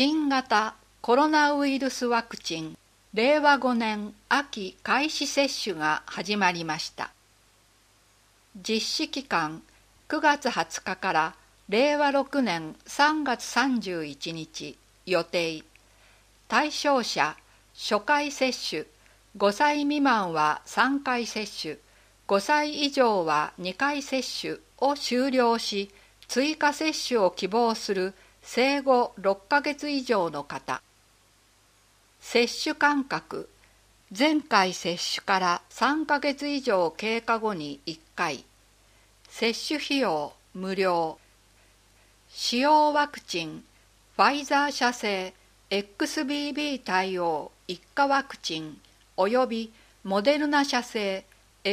新型コロナウイルスワクチン令和5年秋開始接種が始まりました。実施期間9月20日から令和6年3月31日予定。対象者初回接種、5歳未満は3回接種、5歳以上は2回接種を終了し、追加接種を希望する生後6ヶ月以上の方。接種間隔、前回接種から3ヶ月以上経過後に1回。接種費用無料。使用ワクチン、ファイザー社製 XBB 対応1価ワクチンおよびモデルナ社製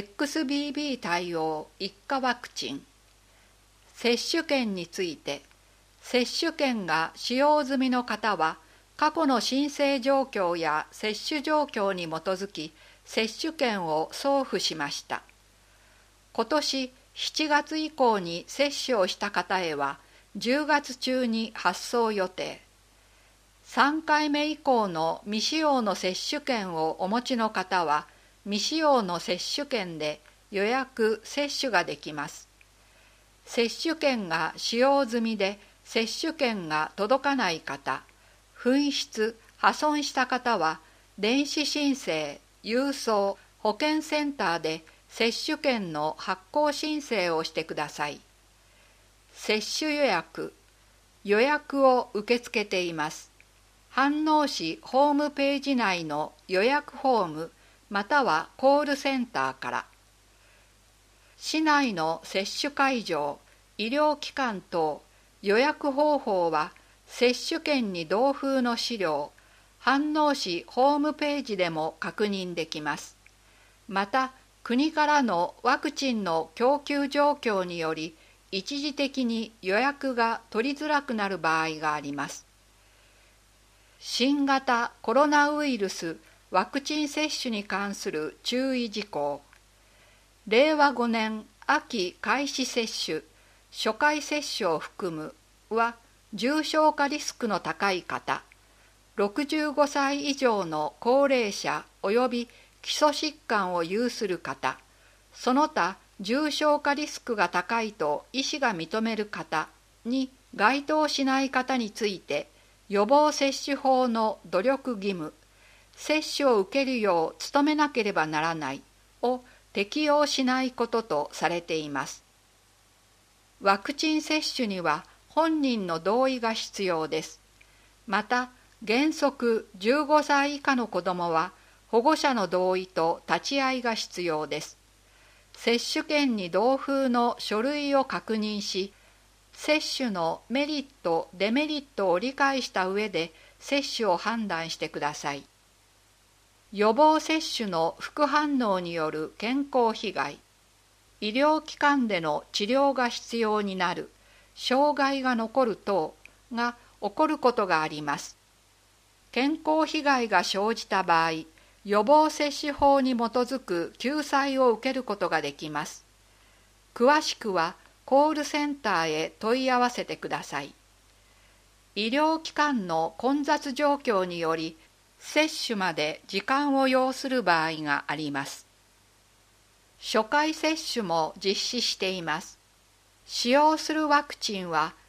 XBB 対応1価ワクチン。接種券について、接種券が使用済みの方は、過去の申請状況や接種状況に基づき、接種券を送付しました。今年7月以降に接種をした方へは、10月中に発送予定。3回目以降の未使用の接種券をお持ちの方は、未使用の接種券で予約・接種ができます。接種券が使用済みで接種券が届かない方、紛失・破損した方は、電子申請、郵送、保健センターで接種券の発行申請をしてください。接種予約、予約を受け付けています。飯能市ホームページ内の予約フォームまたはコールセンターから。市内の接種会場、医療機関等、予約方法は接種券に同封の資料、飯能市ホームページでも確認できます。また、国からのワクチンの供給状況により、一時的に予約が取りづらくなる場合があります。新型コロナウイルスワクチン接種に関する注意事項。令和5年秋開始接種、初回接種を含むは、重症化リスクの高い方、65歳以上の高齢者及び基礎疾患を有する方、その他重症化リスクが高いと医師が認める方に該当しない方について、予防接種法の努力義務、接種を受けるよう努めなければならないを適用しないこととされています。ワクチン接種には本人の同意が必要です。また、原則15歳以下の子どもは保護者の同意と立ち会いが必要です。接種券に同封の書類を確認し、接種のメリット・デメリットを理解した上で接種を判断してください。予防接種の副反応による健康被害、医療機関での治療が必要になる、障害が残る等が起こることがあります。健康被害が生じた場合、予防接種法に基づく救済を受けることができます。詳しくはコールセンターへ問い合わせてください。医療機関の混雑状況により、接種まで時間を要する場合があります。初回接種も実施しています。使用するワクチンは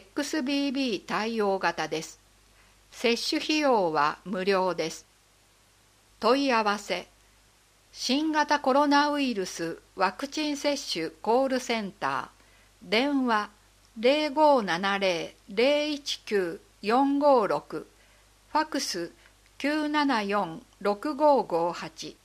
XBB 対応型です。接種費用は無料です。問い合わせ、新型コロナウイルスワクチン接種コールセンター、電話 0570-019-456、ファクス 974-6558